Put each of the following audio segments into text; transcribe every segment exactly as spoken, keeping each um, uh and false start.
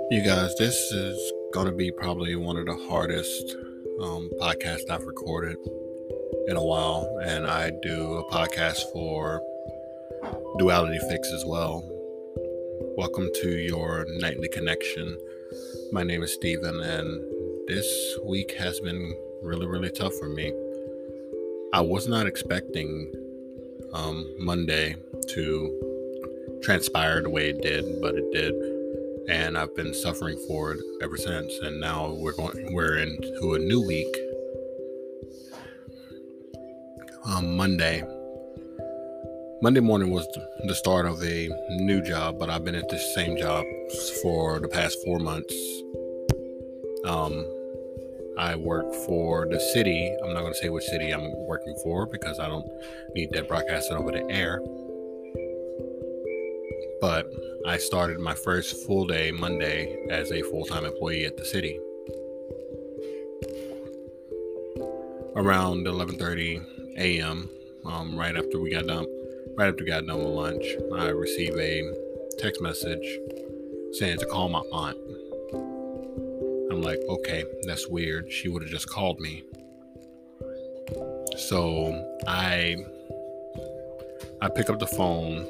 You guys, this is going to be probably one of the hardest um, podcasts I've recorded in a while, and I do a podcast for Duality Fix as well. Welcome to your nightly connection. My name is Steven, and this week has been really, really tough for me. I was not expecting um, Monday to transpire the way it did, but it did. And I've been suffering for it ever since. And now we're going, we're into a new week. Um, Monday, Monday morning was the start of a new job, but I've been at this same job for the past four months. Um, I work for the city. I'm not going to say which city I'm working for because I don't need that broadcasted over the air. But I started my first full day Monday as a full-time employee at the city. Around eleven thirty a.m., um, right after we got done, right after we got done with lunch, I received a text message saying to call my aunt. I'm like, okay, that's weird. She would have just called me. So I, I pick up the phone.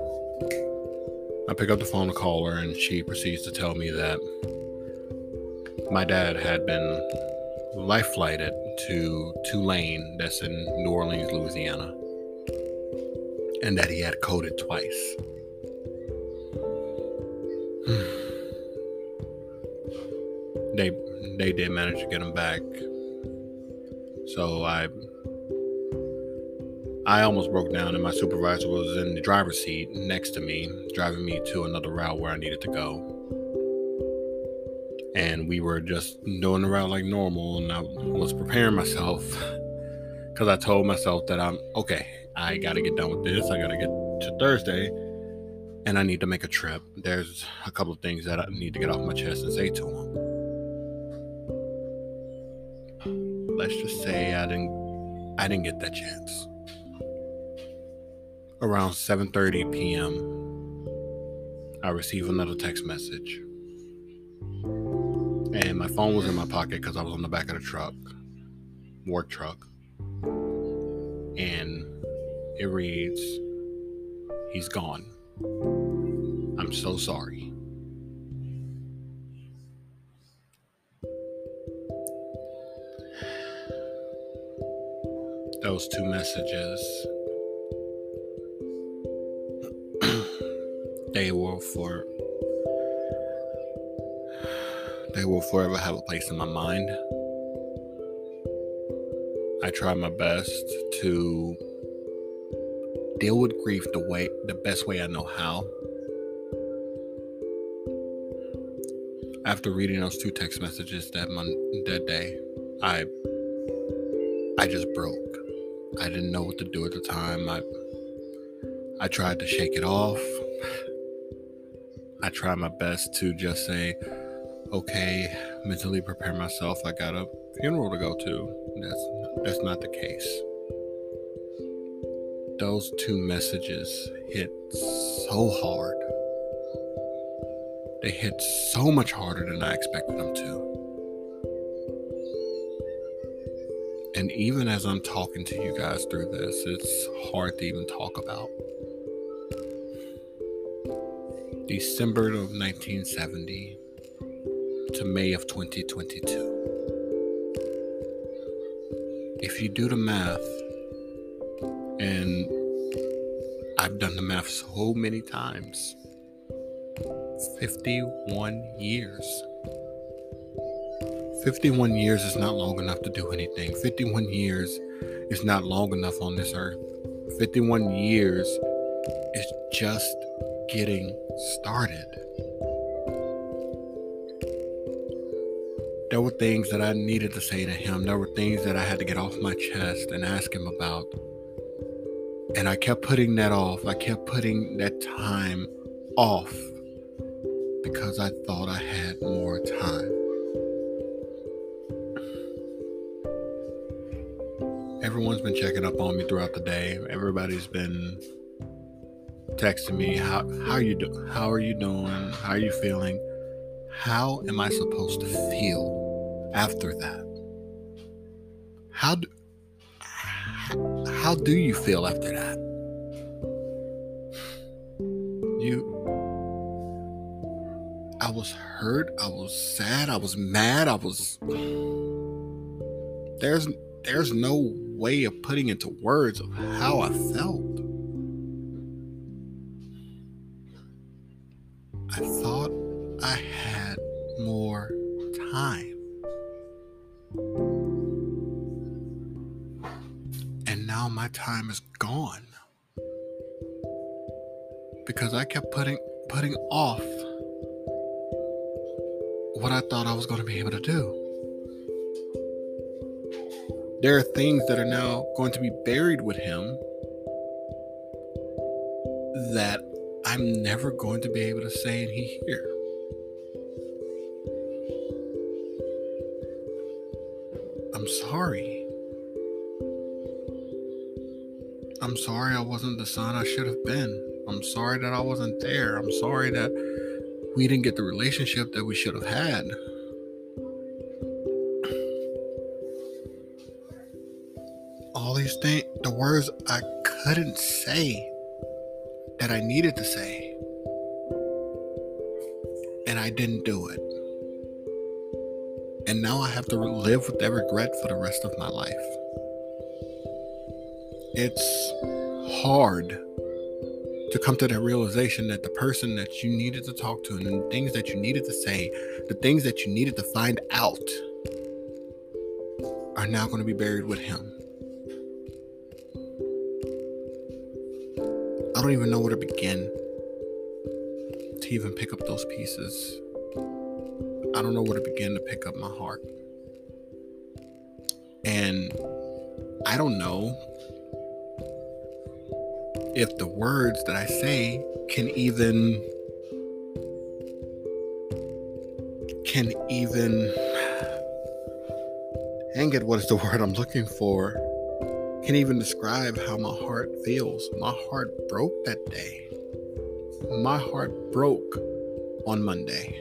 I pick up the phone to call her, and she proceeds to tell me that my dad had been life flighted to Tulane, that's in New Orleans, Louisiana, and that he had coded twice. they they did manage to get him back, so I I almost broke down, and my supervisor was in the driver's seat next to me, driving me to another route where I needed to go. And we were just doing the route like normal, and I was preparing myself because I told myself that I'm okay. I got to get done with this. I got to get to Thursday, and I need to make a trip. There's a couple of things that I need to get off my chest and say to him. Let's just say I didn't. I didn't get that chance. Around seven thirty p.m., I received another text message. And my phone was in my pocket because I was on the back of the truck, work truck. And it reads, "He's gone. I'm so sorry." Those two messages, they will for they will forever have a place in my mind. I try my best to deal with grief the way the best way I know how. After reading those two text messages that mon- that day, I I just broke. I didn't know what to do at the time. I I tried to shake it off. I tried my best to just say, okay, mentally prepare myself. I got a funeral to go to. That's that's not the case. Those two messages hit so hard. They hit so much harder than I expected them to. And even as I'm talking to you guys through this, it's hard to even talk about. December of nineteen seventy to May of twenty twenty-two. If you do the math, and I've done the math so many times, fifty-one years. fifty-one years is not long enough to do anything. fifty-one years is not long enough on this earth. fifty-one years is just getting started. There were things that I needed to say to him. There were things that I had to get off my chest and ask him about. And I kept putting that off. I kept putting that time off because I thought I had more time. Everyone's been checking up on me throughout the day. Everybody's been texting me, how how you do, how are you doing? How are you feeling? How am I supposed to feel after that? How do, how do you feel after that? You, I was hurt, I was sad, I was mad, I was, there's, there's no way of putting into words of how I felt. I thought I had more time. And now my time is gone. Because I kept putting putting off what I thought I was going to be able to do. There are things that are now going to be buried with him that I'm never going to be able to say and he hear. I'm sorry. I'm sorry I wasn't the son I should have been. I'm sorry that I wasn't there. I'm sorry that we didn't get the relationship that we should have had. All these things, the words I couldn't say that I needed to say. And I didn't do it. And now I have to live with that regret for the rest of my life. It's hard to come to the realization that the person that you needed to talk to and the things that you needed to say, the things that you needed to find out are now going to be buried with him. I don't even know where to begin to even pick up those pieces. I don't know where to begin to pick up my heart. And I don't know if the words that I say can even can even hang it, what is the word I'm looking for? Can even describe how my heart feels. My heart broke that day. My heart broke on Monday.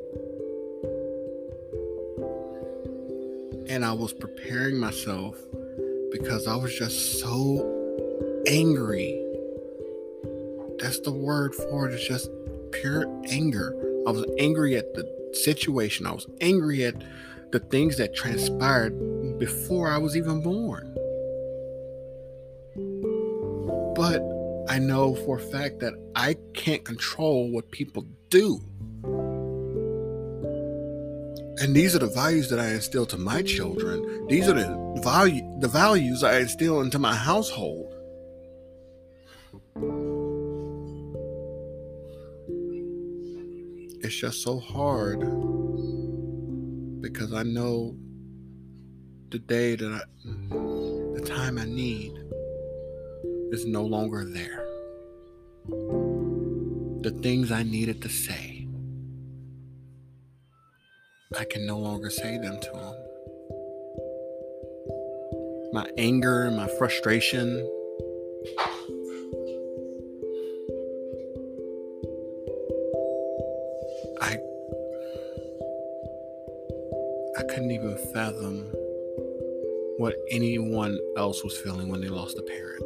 And I was preparing myself because I was just so angry. That's the word for it. It's just pure anger. I was angry at the situation. I was angry at the things that transpired before I was even born. But I know for a fact that I can't control what people do. And these are the values that I instill to my children. These are the value, the values I instill into my household. It's just so hard because I know the day that I, the time I need is no longer there. The things I needed to say, I can no longer say them to him. My anger and my frustration, I I couldn't even fathom what anyone else was feeling when they lost a parent.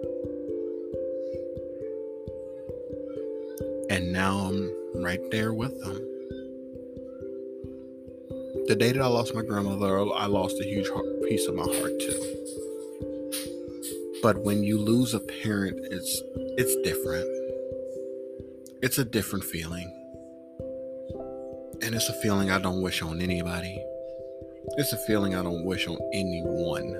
And now I'm right there with them. The day that I lost my grandmother, I lost a huge piece of my heart too. But when you lose a parent, it's it's different. It's a different feeling. And it's a feeling I don't wish on anybody. It's a feeling I don't wish on anyone.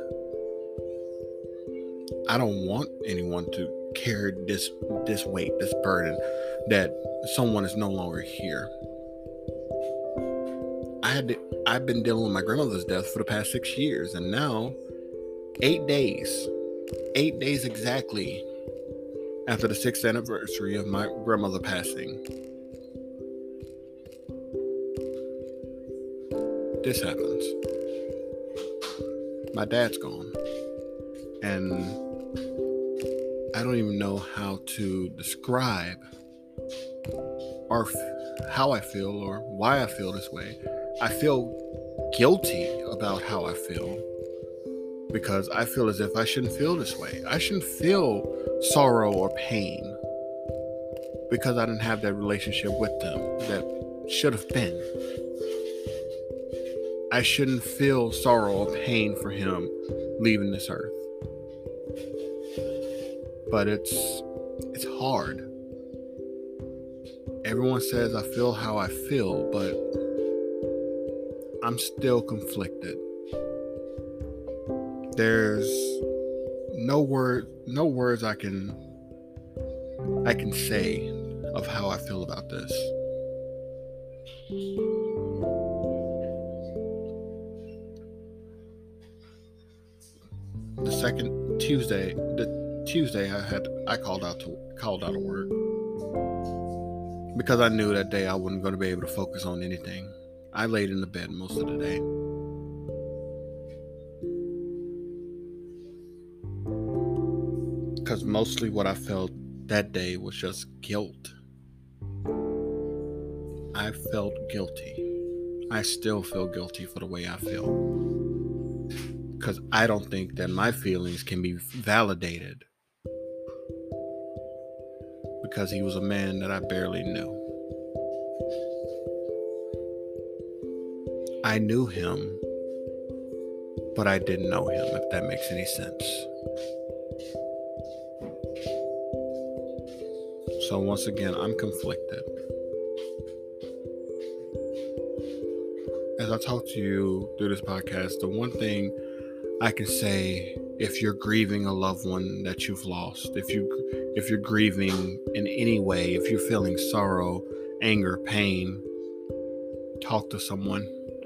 I don't want anyone to carry this this weight, this burden that someone is no longer here. I had to, I've been dealing with my grandmother's death for the past six years, and now eight days, eight days exactly after the sixth anniversary of my grandmother passing, this happens. My dad's gone, and I don't even know how to describe or how I feel or why I feel this way. I feel guilty about how I feel because I feel as if I shouldn't feel this way. I shouldn't feel sorrow or pain because I didn't have that relationship with them that should have been. I shouldn't feel sorrow or pain for him leaving this earth. But it's it's hard. Everyone says I feel how I feel, but I'm still conflicted. There's no word no words I can I can say of how I feel about this. The second Tuesday, the Tuesday I had I called out to called out of work because I knew that day I wasn't going to be able to focus on anything. I laid in the bed most of the day. Because mostly what I felt that day was just guilt. I felt guilty. I still feel guilty for the way I feel. Because I don't think that my feelings can be validated. Because he was a man that I barely knew. I knew him, but I didn't know him, if that makes any sense. So once again, I'm conflicted. As I talk to you through this podcast, the one thing I can say, if you're grieving a loved one that you've lost, if you if you're grieving in any way, if you're feeling sorrow, anger, pain, talk to someone.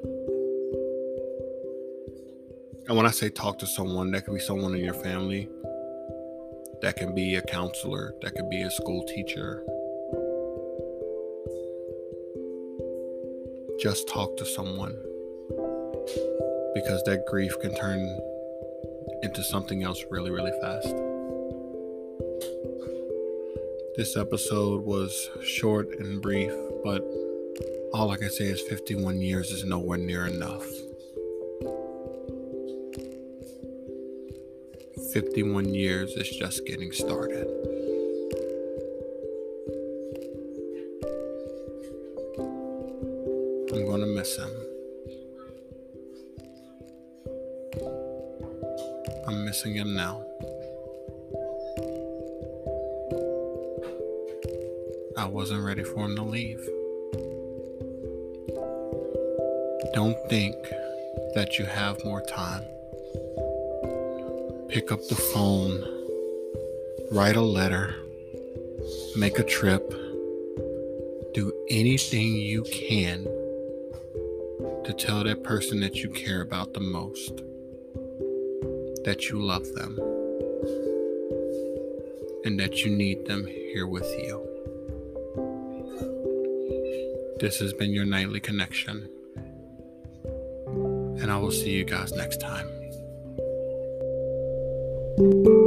And when I say talk to someone, that can be someone in your family, that can be a counselor, that could be a school teacher. Just talk to someone, because that grief can turn into something else really, really fast. This episode was short and brief, but all I can say is fifty-one years is nowhere near enough. fifty-one years is just getting started. I'm gonna miss him. I'm missing him now. I wasn't ready for him to leave. Don't think that you have more time. Pick up the phone, write a letter, make a trip, do anything you can to tell that person that you care about the most that you love them and that you need them here with you. This has been your Nightly Connection, and I will see you guys next time.